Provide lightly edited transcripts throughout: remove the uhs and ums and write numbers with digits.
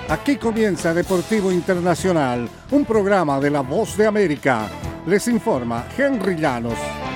Aquí comienza Deportivo Internacional, un programa de La Voz de América. Les informa Henry Llanos.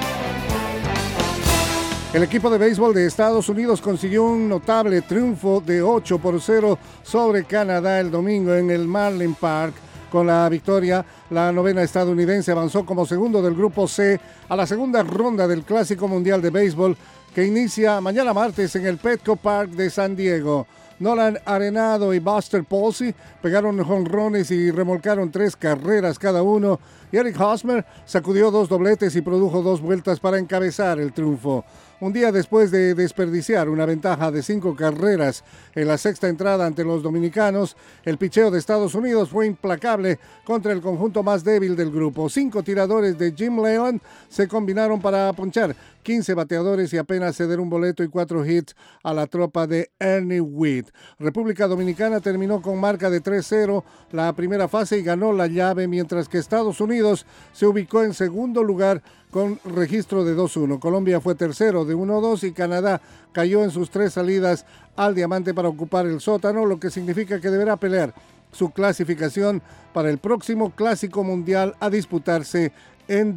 El equipo de béisbol de Estados Unidos consiguió un notable triunfo de 8-0 sobre Canadá el domingo en el Marlin Park. Con la victoria, la novena estadounidense avanzó como segundo del Grupo C a la segunda ronda del Clásico Mundial de Béisbol que inicia mañana martes en el Petco Park de San Diego. Nolan Arenado y Buster Posey pegaron jonrones y remolcaron 3 carreras cada uno, y Eric Hosmer sacudió 2 dobletes y produjo 2 vueltas para encabezar el triunfo. Un día después de desperdiciar una ventaja de 5 carreras en la sexta entrada ante los dominicanos, el picheo de Estados Unidos fue implacable contra el conjunto más débil del grupo. 5 tiradores de Jim Leon se combinaron para ponchar 15 bateadores y apenas ceder un boleto y 4 hits a la tropa de Ernie Whitt. República Dominicana terminó con marca de 3-0 la primera fase y ganó la llave, mientras que Estados Unidos se ubicó en segundo lugar con registro de 2-1. Colombia fue tercero de 1-2 y Canadá cayó en sus 3 salidas al diamante para ocupar el sótano, lo que significa que deberá pelear su clasificación para el próximo Clásico Mundial a disputarse en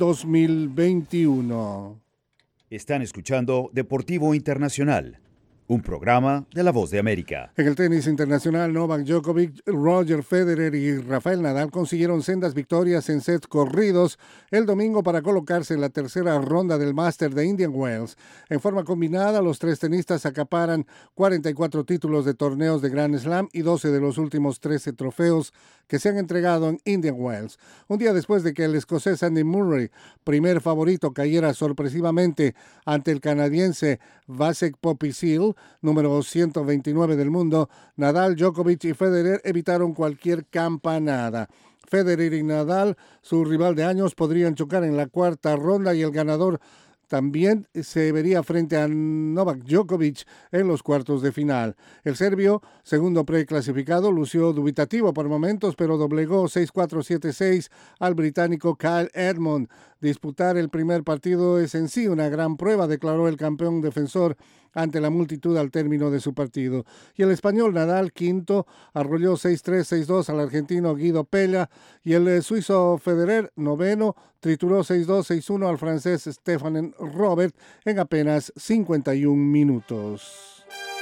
2021. Están escuchando Deportivo Internacional, un programa de La Voz de América. En el tenis internacional, Novak Djokovic, Roger Federer y Rafael Nadal consiguieron sendas victorias en sets corridos el domingo para colocarse en la tercera ronda del Master de Indian Wells. En forma combinada, los 3 tenistas acaparan 44 títulos de torneos de Grand Slam y 12 de los últimos 13 trofeos que se han entregado en Indian Wells. Un día después de que el escocés Andy Murray, primer favorito, cayera sorpresivamente ante el canadiense Vasek Pospisil, número 129 del mundo, Nadal, Djokovic y Federer evitaron cualquier campanada. Federer y Nadal, su rival de años, podrían chocar en la cuarta ronda y el ganador también se vería frente a Novak Djokovic en los cuartos de final. El serbio, segundo preclasificado, lució dubitativo por momentos, pero doblegó 6-4, 7-6 al británico Kyle Edmund. Disputar el primer partido es en sí una gran prueba, declaró el campeón defensor ante la multitud al término de su partido. Y el español Nadal, quinto, arrolló 6-3, 6-2 al argentino Guido Pella, y el suizo Federer, noveno, trituró 6-2, 6-1 al francés Stefan Robert en apenas 51 minutos.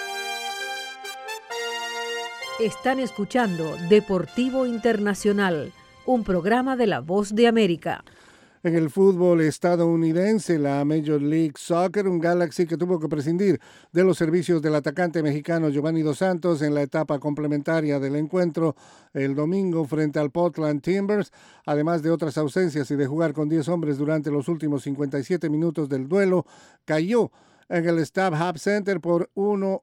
Están escuchando Deportivo Internacional, un programa de La Voz de América. En el fútbol estadounidense, la Major League Soccer, un Galaxy que tuvo que prescindir de los servicios del atacante mexicano Giovanni Dos Santos en la etapa complementaria del encuentro el domingo frente al Portland Timbers, además de otras ausencias y de jugar con 10 hombres durante los últimos 57 minutos del duelo, cayó en el StubHub Center por 1-0.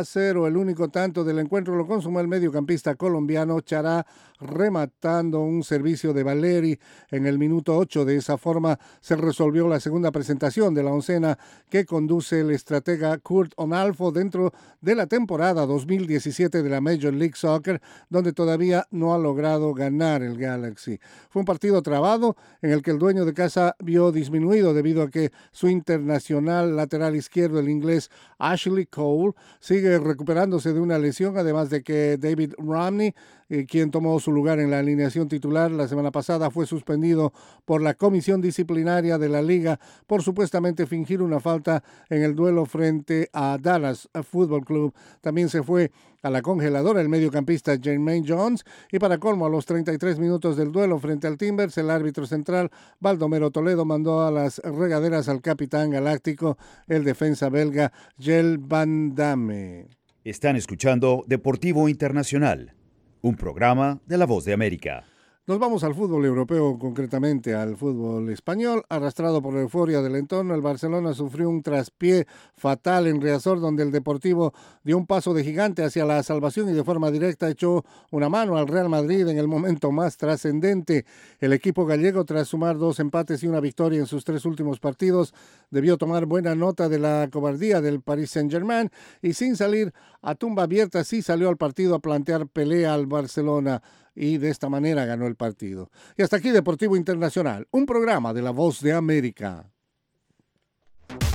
El único tanto del encuentro lo consumó el mediocampista colombiano Chará, rematando un servicio de Valeri en el minuto 8. De esa forma se resolvió la segunda presentación de la oncena que conduce el estratega Kurt Onalfo dentro de la temporada 2017 de la Major League Soccer, donde todavía no ha logrado ganar el Galaxy. Fue un partido trabado en el que el dueño de casa vio disminuido debido a que su internacional lateral izquierdo, el inglés Ashley Cole, sigue recuperándose de una lesión, además de que David Ramney, quien tomó su lugar en la alineación titular la semana pasada, fue suspendido por la comisión disciplinaria de la liga por supuestamente fingir una falta en el duelo frente a Dallas Football Club. También se fue a la congeladora el mediocampista Jermaine Jones, y para colmo, a los 33 minutos del duelo frente al Timbers, el árbitro central Baldomero Toledo mandó a las regaderas al capitán galáctico, el defensa belga Gel Van Damme. Están escuchando Deportivo Internacional, un programa de La Voz de América. Nos vamos al fútbol europeo, concretamente al fútbol español. Arrastrado por la euforia del entorno, el Barcelona sufrió un traspié fatal en Riazor, donde el Deportivo dio un paso de gigante hacia la salvación y de forma directa echó una mano al Real Madrid en el momento más trascendente. El equipo gallego, tras sumar 2 empates y una victoria en sus 3 últimos partidos, debió tomar buena nota de la cobardía del Paris Saint-Germain y, sin salir a tumba abierta, sí salió al partido a plantear pelea al Barcelona, y de esta manera ganó el partido. Y hasta aquí Deportivo Internacional, un programa de La Voz de América.